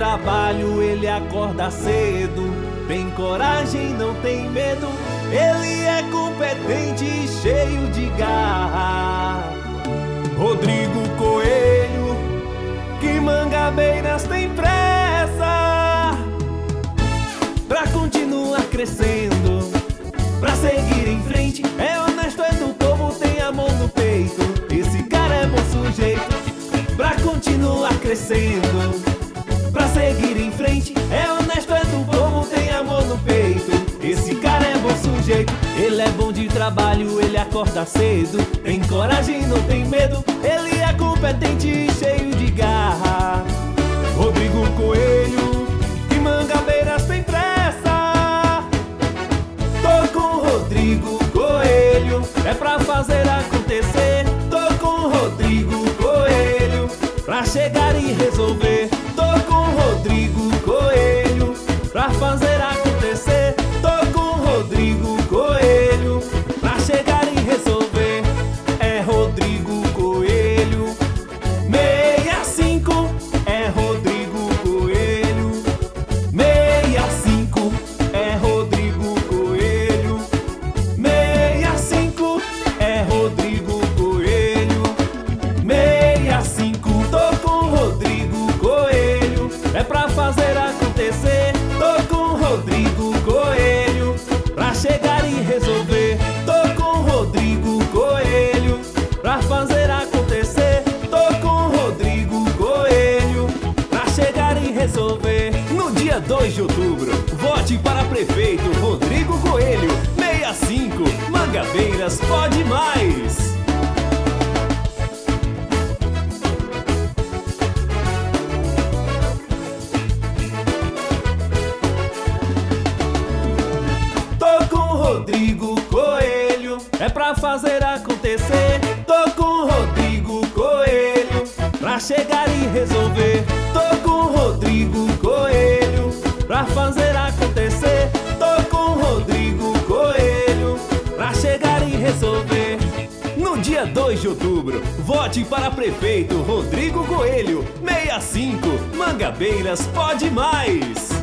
trabalho, ele acorda cedo. Tem coragem, não tem medo. Ele é competente e cheio de garra. Rodrigo Coelho, que Mangabeiras tem pressa pra continuar crescendo, pra seguir em frente. É honesto, é do povo, tem amor no peito. Esse cara é bom sujeito pra continuar crescendo, pra seguir em frente. É honesto, é do povo, tem amor no peito. Esse cara é bom sujeito. Ele é bom de trabalho, ele acorda cedo. Tem coragem, não tem medo. Ele é competente e cheio de garra. Rodrigo Coelho, que Mangabeiras tem pressa. Tô com Rodrigo Coelho, é pra fazer acontecer. Tô com Rodrigo Coelho, pra chegar e resolver. Tô com Rodrigo Coelho, pra fazer acontecer. Tô com Rodrigo Coelho, pra chegar e resolver. É Rodrigo Coelho, 65. É Rodrigo Coelho, 65. É Rodrigo Coelho, 65. É Rodrigo Coelho, 65. Tô com Rodrigo Coelho, é pra fazer acontecer. Tô com Rodrigo Coelho, pra chegar e resolver. Tô com Rodrigo Coelho, pra fazer acontecer. Tô com Rodrigo Coelho, pra chegar e resolver. No dia 2 de outubro, vote para prefeito Rodrigo Coelho, 65. Mangabeiras pode mais. Rodrigo Coelho, é pra fazer acontecer. Tô com Rodrigo Coelho, pra chegar e resolver. Tô com Rodrigo Coelho, pra fazer acontecer. Tô com Rodrigo Coelho, pra chegar e resolver. No dia 2 de outubro, vote para prefeito Rodrigo Coelho, 65. Mangabeiras pode mais.